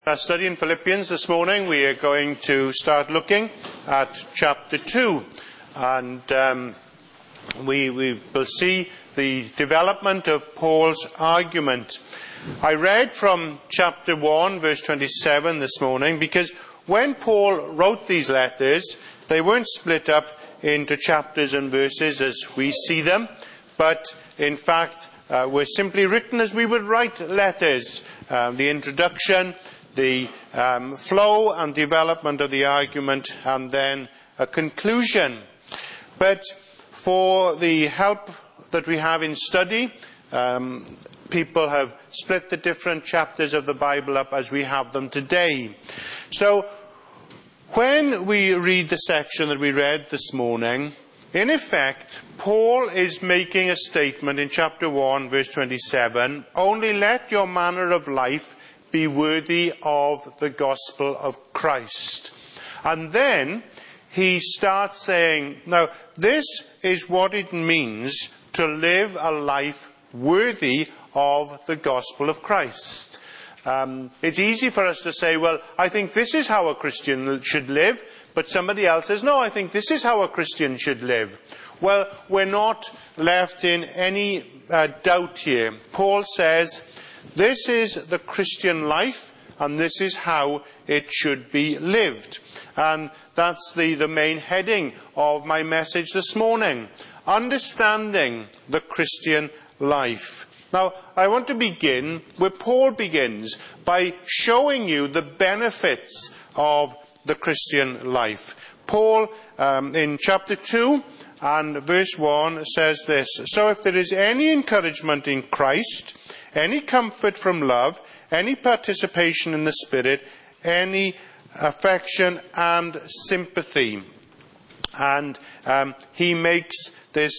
Our study in Philippians this morning, we are going to start looking at chapter 2, and we will see the development of Paul's argument. I read from chapter 1 verse 27 this morning because when Paul wrote these letters, they weren't split up into chapters and verses as we see them, but in fact were simply written as we would write letters. The introduction, the flow and development of the argument, and then a conclusion. But for the help that we have in study, people have split the different chapters of the Bible up as we have them today. So when we read the section that we read this morning, in effect, Paul is making a statement in chapter 1, verse 27, "Only let your manner of life be worthy of the gospel of Christ." And then he starts saying, now this is what it means to live a life worthy of the gospel of Christ. It's easy for us to say, well, I think this is how a Christian should live, but somebody else says, no, I think this is how a Christian should live. Well, we're not left in any doubt here. Paul says, this is the Christian life, and this is how it should be lived. And that's the main heading of my message this morning. Understanding the Christian life. Now, I want to begin where Paul begins, by showing you the benefits of the Christian life. Paul, in chapter 2 and verse 1, says this, "So if there is any encouragement in Christ, any comfort from love, any participation in the Spirit, any affection and sympathy." And he makes this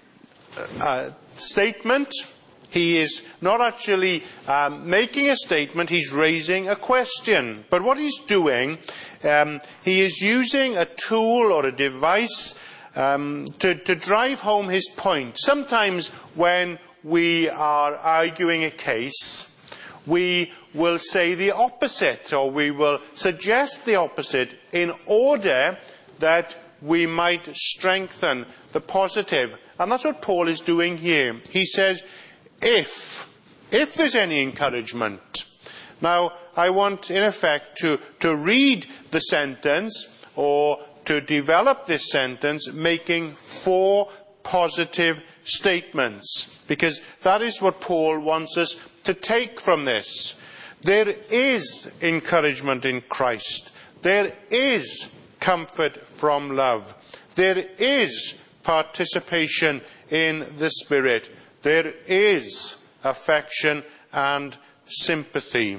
statement. He is not actually making a statement, he's raising a question. But what he's doing, he is using a tool or a device to drive home his point. Sometimes when we are arguing a case, we will say the opposite, or we will suggest the opposite in order that we might strengthen the positive. And that's what Paul is doing here. He says, if there's any encouragement. Now, I want, in effect, to read the sentence, or to develop this sentence, making 4 positive statements, because that is what Paul wants us to take from this. There is encouragement in Christ. There is comfort from love. There is participation in the Spirit. There is affection and sympathy.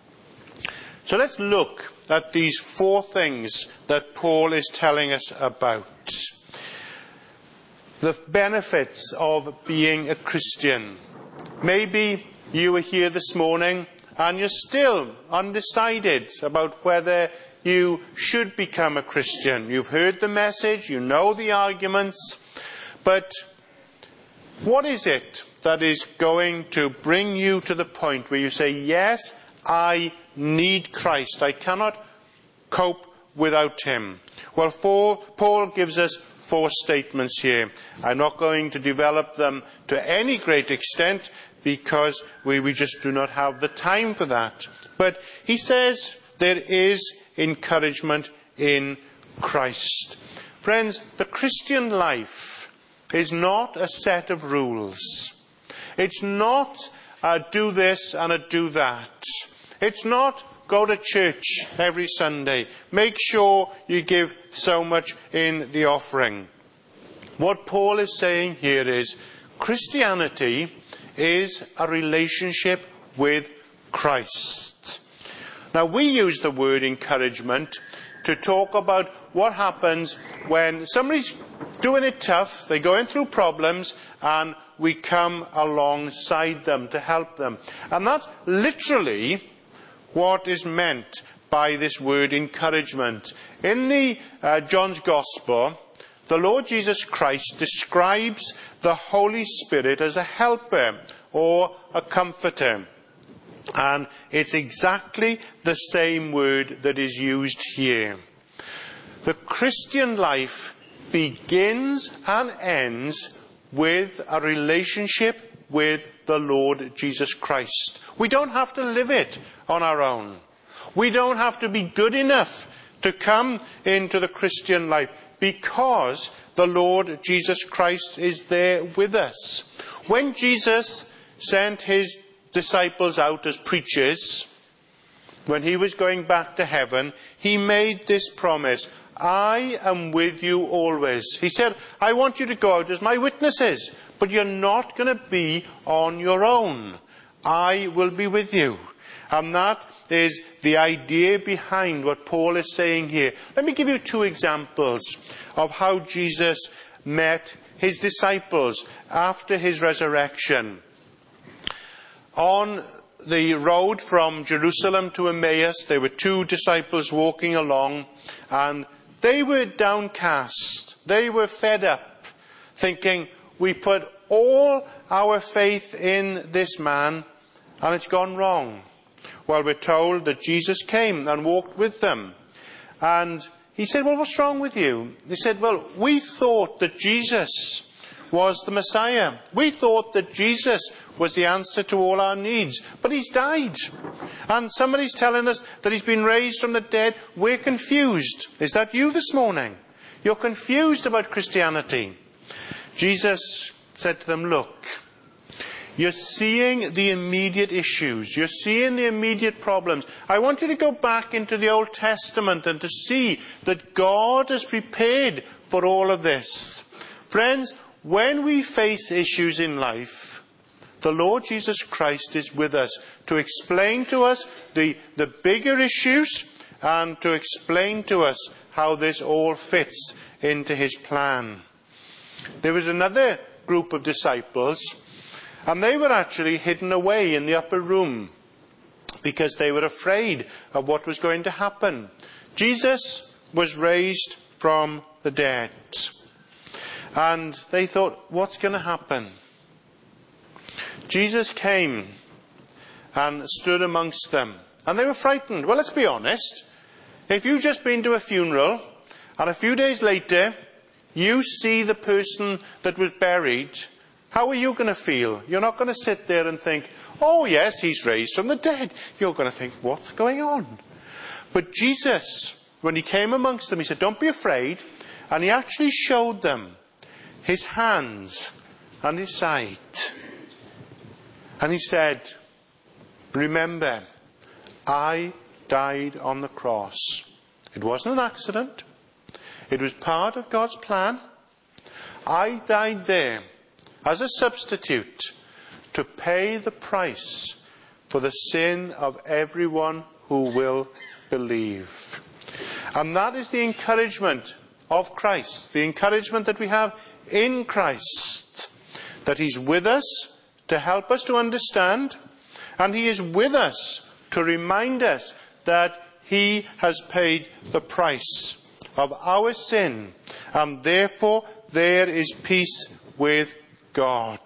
So let's look at these 4 things that Paul is telling us about. The benefits of being a Christian. Maybe you are here this morning and you're still undecided about whether you should become a Christian. You've heard the message, you know the arguments, but what is it that is going to bring you to the point where you say, yes, I need Christ. I cannot cope without him. Well, Paul gives us 4 statements here. I'm not going to develop them to any great extent because we just do not have the time for that. But he says there is encouragement in Christ. Friends, the Christian life is not a set of rules. It's not a do this and a do that. It's not go to church every Sunday. Make sure you give so much in the offering. What Paul is saying here is Christianity is a relationship with Christ. Now, we use the word encouragement to talk about what happens when somebody's doing it tough, they're going through problems, and we come alongside them to help them. And that's literally what is meant by this word encouragement. In the John's Gospel, the Lord Jesus Christ describes the Holy Spirit as a helper or a comforter. And it's exactly the same word that is used here. The Christian life begins and ends with a relationship with the Lord Jesus Christ. We don't have to live it on our own. We don't have to be good enough to come into the Christian life, because the Lord Jesus Christ is there with us. When Jesus sent his disciples out as preachers, when he was going back to heaven, he made this promise: I am with you always. He said, I want you to go out as my witnesses, but you're not going to be on your own. I will be with you. And that is the idea behind what Paul is saying here. Let me give you 2 examples of how Jesus met his disciples after his resurrection. On the road from Jerusalem to Emmaus, there were 2 disciples walking along, and they were downcast. They were fed up, thinking, we put all our faith in this man, and it's gone wrong. Well, we're told that Jesus came and walked with them. And he said, well, what's wrong with you? They said, well, we thought that Jesus was the Messiah. We thought that Jesus was the answer to all our needs. But he's died. And somebody's telling us that he's been raised from the dead. We're confused. Is that you this morning? You're confused about Christianity. Jesus said to them, look, you're seeing the immediate issues. You're seeing the immediate problems. I want you to go back into the Old Testament and to see that God has prepared for all of this. Friends, when we face issues in life, the Lord Jesus Christ is with us to explain to us the bigger issues and to explain to us how this all fits into his plan. There was another group of disciples, and they were actually hidden away in the upper room because they were afraid of what was going to happen. Jesus was raised from the dead. And they thought, what's going to happen? Jesus came and stood amongst them. And they were frightened. Well, let's be honest. If you've just been to a funeral, and a few days later, you see the person that was buried, how are you going to feel? You're not going to sit there and think, oh yes, he's raised from the dead. You're going to think, what's going on? But Jesus, when he came amongst them, he said, don't be afraid. And he actually showed them his hands and his side. And he said, remember, I died on the cross. It wasn't an accident. It was part of God's plan. I died there as a substitute to pay the price for the sin of everyone who will believe. And that is the encouragement of Christ, the encouragement that we have in Christ, that he's with us to help us to understand, and he is with us to remind us that he has paid the price of our sin, and therefore there is peace with God.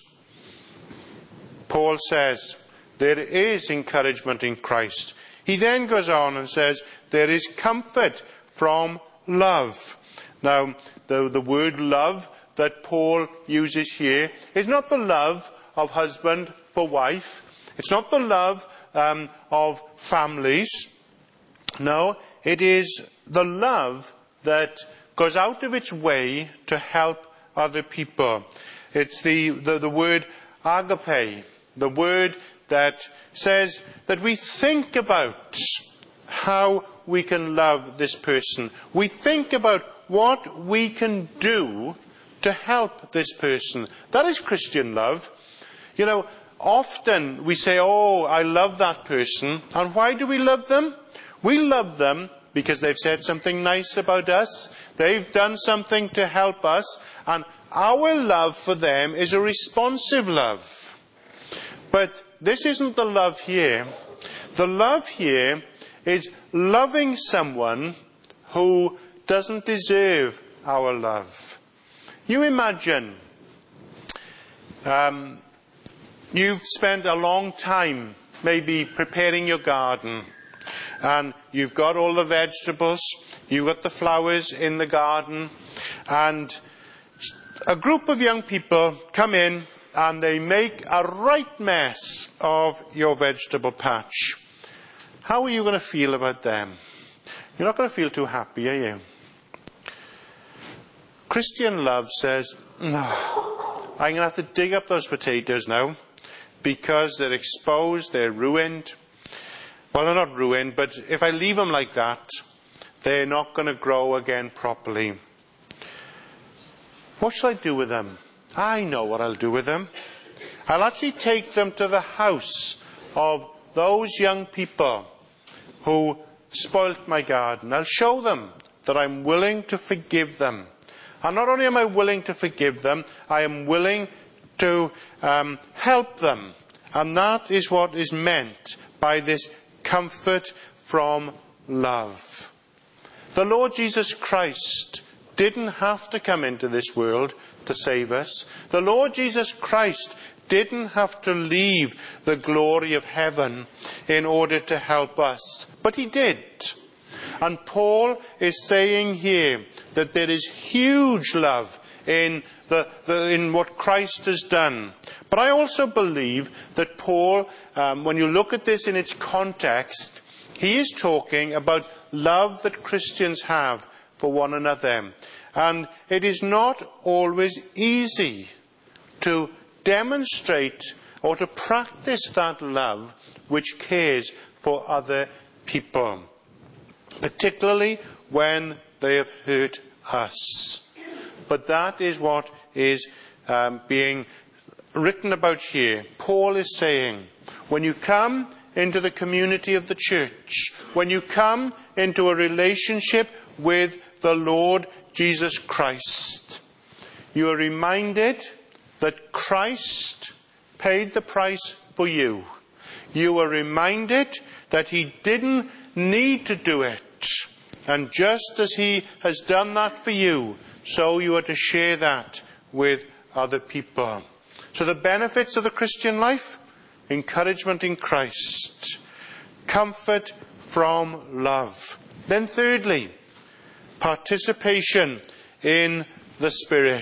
Paul says there is encouragement in Christ. He then goes on and says there is comfort from love. Now, the word love that Paul uses here is not the love of husband for wife. It's not the love of families. No, it is the love that goes out of its way to help other people. It's the word agape, the word that says that we think about how we can love this person. We think about what we can do to help this person. That is Christian love. You know, often we say, oh, I love that person. And why do we love them? We love them because they've said something nice about us. They've done something to help us. And our love for them is a responsive love. But this isn't the love here. The love here is loving someone who doesn't deserve our love. You imagine you've spent a long time maybe preparing your garden, and you've got all the vegetables, you've got the flowers in the garden, and a group of young people come in and they make a right mess of your vegetable patch. How are you going to feel about them? You're not going to feel too happy, are you? Christian love says, no, I'm going to have to dig up those potatoes now because they're exposed, they're ruined. Well, they're not ruined, but if I leave them like that, they're not going to grow again properly. What shall I do with them? I know what I'll do with them. I'll actually take them to the house of those young people who spoilt my garden. I'll show them that I'm willing to forgive them. And not only am I willing to forgive them, I am willing to help them. And that is what is meant by this comfort from love. The Lord Jesus Christ didn't have to come into this world to save us. The Lord Jesus Christ didn't have to leave the glory of heaven in order to help us. But he did. And Paul is saying here that there is huge love in what Christ has done. But I also believe that Paul, when you look at this in its context, he is talking about love that Christians have for one another. And it is not always easy to demonstrate or to practice that love which cares for other people, particularly when they have hurt us. But that is what is being written about here. Paul is saying, when you come into the community of the church, when you come into a relationship with the Lord Jesus Christ, you are reminded that Christ paid the price for you. You are reminded that he didn't need to do it. And just as he has done that for you, so you are to share that with other people. So the benefits of the Christian life: encouragement in Christ, comfort from love. Then thirdly, participation in the Spirit.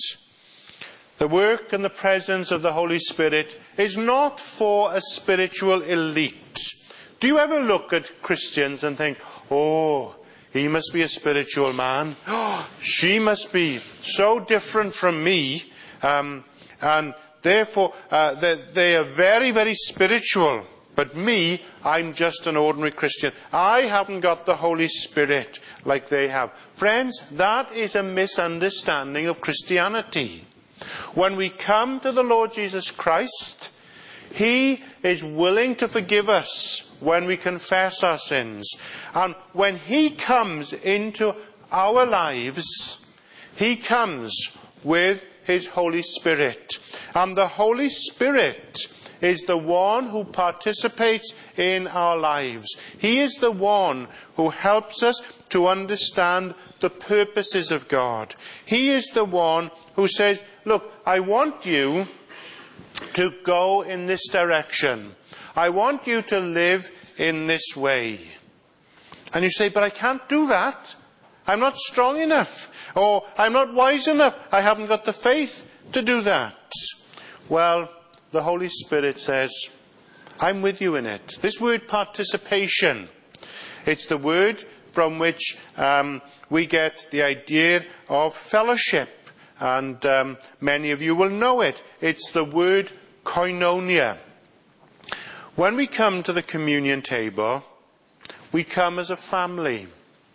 The work and the presence of the Holy Spirit is not for a spiritual elite. Do you ever look at Christians and think, oh, he must be a spiritual man. Oh, she must be so different from me. And therefore, they are very, very spiritual. But me, I'm just an ordinary Christian. I haven't got the Holy Spirit like they have. Friends, that is a misunderstanding of Christianity. When we come to the Lord Jesus Christ, he is willing to forgive us when we confess our sins. And when he comes into our lives, he comes with his Holy Spirit. And the Holy Spirit is the one who participates in our lives. He is the one who helps us to understand the purposes of God. He is the one who says, look, I want you to go in this direction. I want you to live in this way. And you say, but I can't do that. I'm not strong enough. Or I'm not wise enough. I haven't got the faith to do that. Well, the Holy Spirit says, I'm with you in it. This word participation, it's the word from which we get the idea of fellowship. And many of you will know it. It's the word koinonia. When we come to the communion table, we come as a family.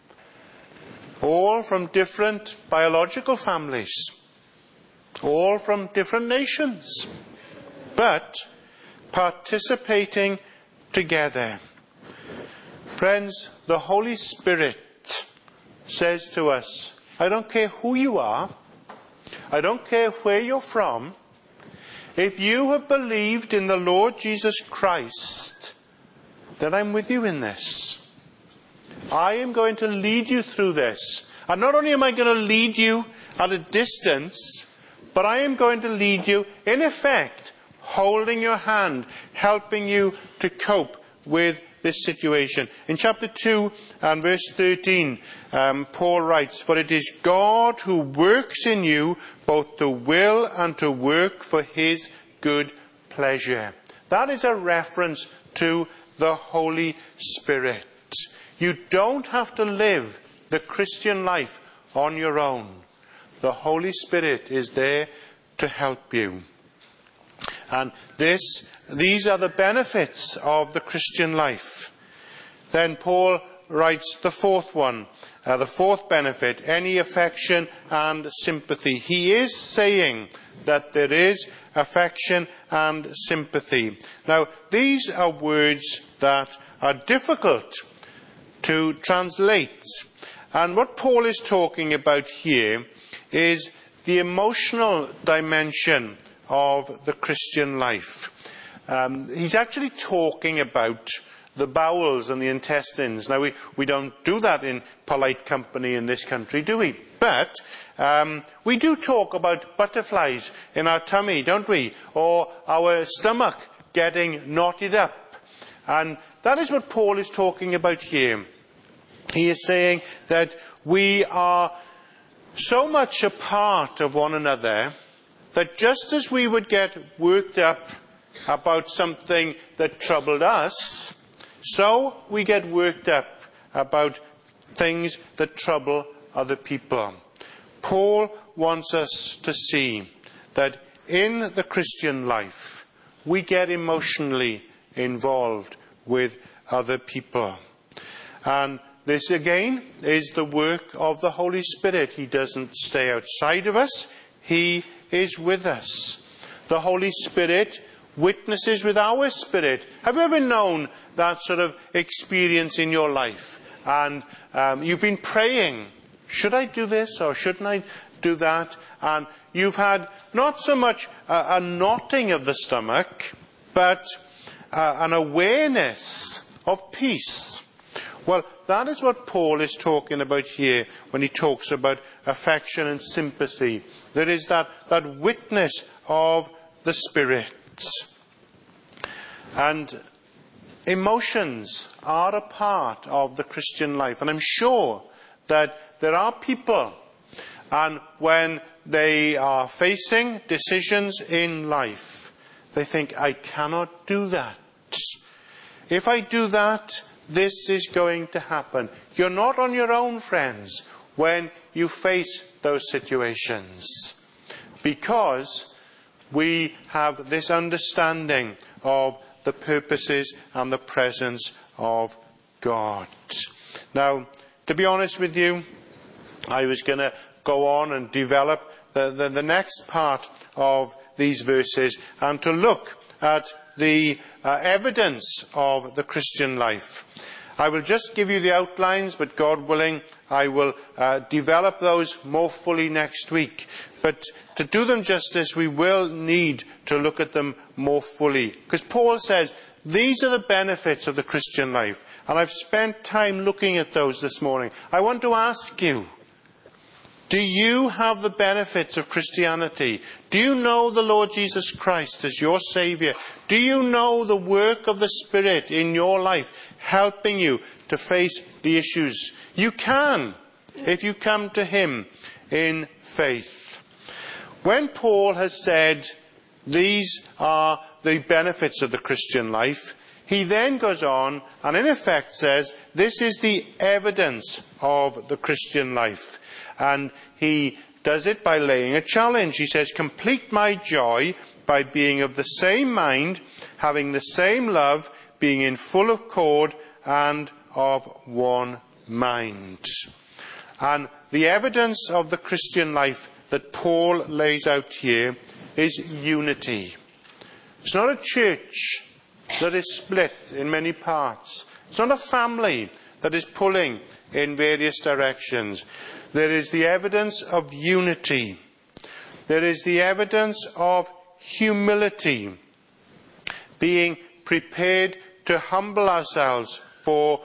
All from different biological families. All from different nations. But participating together. Friends, the Holy Spirit says to us, I don't care who you are. I don't care where you're from. If you have believed in the Lord Jesus Christ, then I'm with you in this. I am going to lead you through this. And not only am I going to lead you at a distance, but I am going to lead you, in effect, holding your hand, helping you to cope with this situation. In chapter 2 and verse 13, Paul writes, "For it is God who works in you both to will and to work for his good pleasure." That is a reference to the Holy Spirit. You don't have to live the Christian life on your own. The Holy Spirit is there to help you. And these are the benefits of the Christian life. Then Paul writes the fourth one, the fourth benefit, any affection and sympathy. He is saying that there is affection and sympathy. Now, these are words that are difficult to translate. And what Paul is talking about here is the emotional dimension of the Christian life. He's actually talking about the bowels and the intestines. Now, we don't do that in polite company in this country, do we? But we do talk about butterflies in our tummy, don't we? Or our stomach getting knotted up. And that is what Paul is talking about here. He is saying that we are so much a part of one another that just as we would get worked up about something that troubled us, so we get worked up about things that trouble other people. Paul wants us to see that in the Christian life, we get emotionally involved with other people. And this again is the work of the Holy Spirit. He doesn't stay outside of us. He is with us. The Holy Spirit witnesses with our spirit. Have you ever known that sort of experience in your life? And you've been praying, should I do this or shouldn't I do that? And you've had not so much a knotting of the stomach, but an awareness of peace. Well, that is what Paul is talking about here when he talks about affection and sympathy. There is that witness of the Spirit. And emotions are a part of the Christian life. And I'm sure that there are people, and when they are facing decisions in life, they think, I cannot do that. If I do that, this is going to happen. You're not on your own, friends, when you face those situations, because we have this understanding of the purposes and the presence of God. Now, to be honest with you, I was going to go on and develop the next part of these verses and to look at the evidence of the Christian life. I will just give you the outlines, but God willing, I will develop those more fully next week. But to do them justice, we will need to look at them more fully. Because Paul says, these are the benefits of the Christian life. And I've spent time looking at those this morning. I want to ask you, do you have the benefits of Christianity? Do you know the Lord Jesus Christ as your Saviour? Do you know the work of the Spirit in your life, helping you to face the issues? You can, if you come to Him in faith. When Paul has said, these are the benefits of the Christian life, he then goes on and in effect says, this is the evidence of the Christian life. And he does it by laying a challenge. He says, complete my joy by being of the same mind, having the same love, being in full accord and of one mind. And the evidence of the Christian life that Paul lays out here is unity. It's not a church that is split in many parts. It's not a family that is pulling in various directions. There is the evidence of unity. There is the evidence of humility, being prepared to humble ourselves for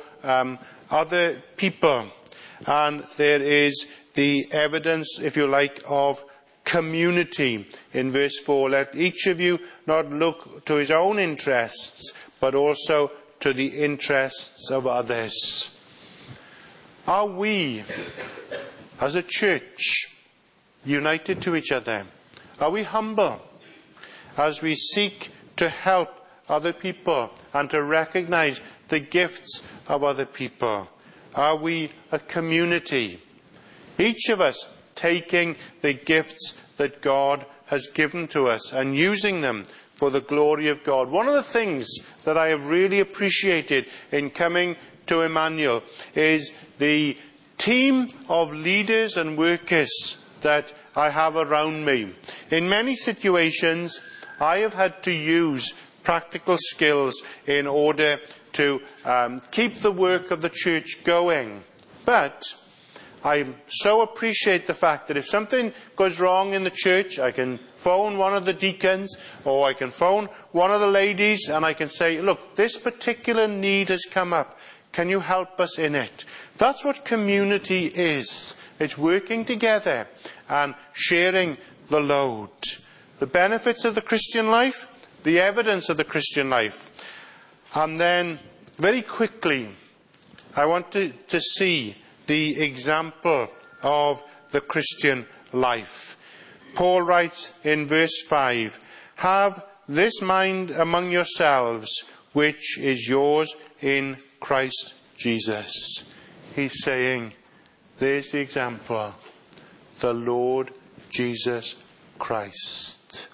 other people. And there is the evidence, if you like, of community. In verse 4, let each of you not look to his own interests, but also to the interests of others. Are we, as a church, united to each other? Are we humble as we seek to help other people and to recognize the gifts of other people? Are we a community, each of us taking the gifts that God has given to us and using them for the glory of God? One of the things that I have really appreciated in coming to Emmanuel is the team of leaders and workers that I have around me. In many situations, I have had to use practical skills in order to keep the work of the church going. But I so appreciate the fact that if something goes wrong in the church, I can phone one of the deacons or I can phone one of the ladies and I can say, look, this particular need has come up. Can you help us in it? That's what community is. It's working together and sharing the load. The benefits of the Christian life, the evidence of the Christian life. And then, very quickly, I want to see the example of the Christian life. Paul writes in verse 5, have this mind among yourselves, which is yours in Christ Jesus. He's saying, there's the example, the Lord Jesus Christ.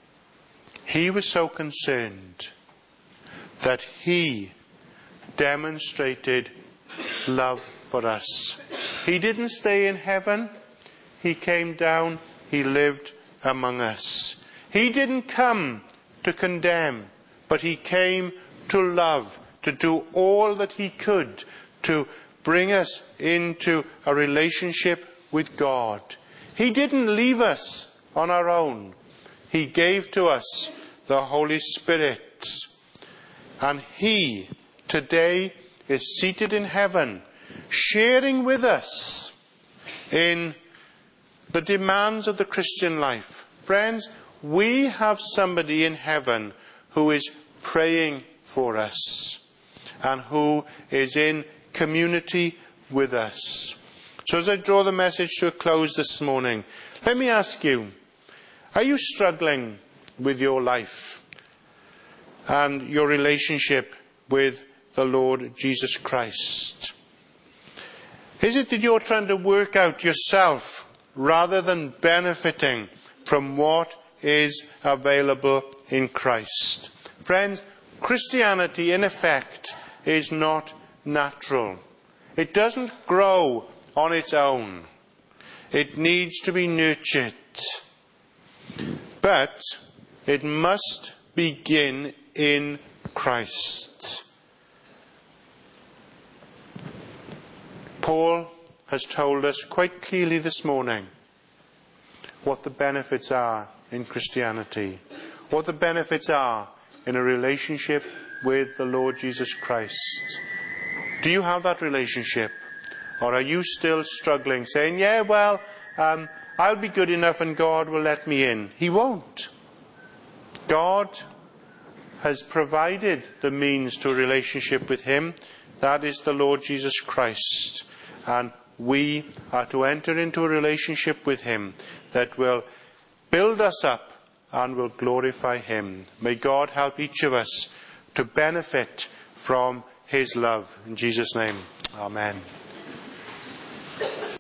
He was so concerned that he demonstrated love for us. He didn't stay in heaven. He came down. He lived among us. He didn't come to condemn, but he came to love, to do all that he could to bring us into a relationship with God. He didn't leave us on our own. He gave to us the Holy Spirit. And he today is seated in heaven, sharing with us in the demands of the Christian life. Friends, we have somebody in heaven who is praying for us and who is in community with us. So as I draw the message to a close this morning, let me ask you, are you struggling with your life and your relationship with the Lord Jesus Christ? Is it that you're trying to work out yourself rather than benefiting from what is available in Christ? Friends, Christianity in effect is not natural. It doesn't grow on its own. It needs to be nurtured. But it must begin in Christ. Paul has told us quite clearly this morning what the benefits are in Christianity, what the benefits are in a relationship with the Lord Jesus Christ. Do you have that relationship? Or are you still struggling, saying, yeah, well, I'll be good enough and God will let me in? He won't. God has provided the means to a relationship with him. That is the Lord Jesus Christ. And we are to enter into a relationship with him that will build us up and will glorify him. May God help each of us to benefit from his love. In Jesus' name, amen.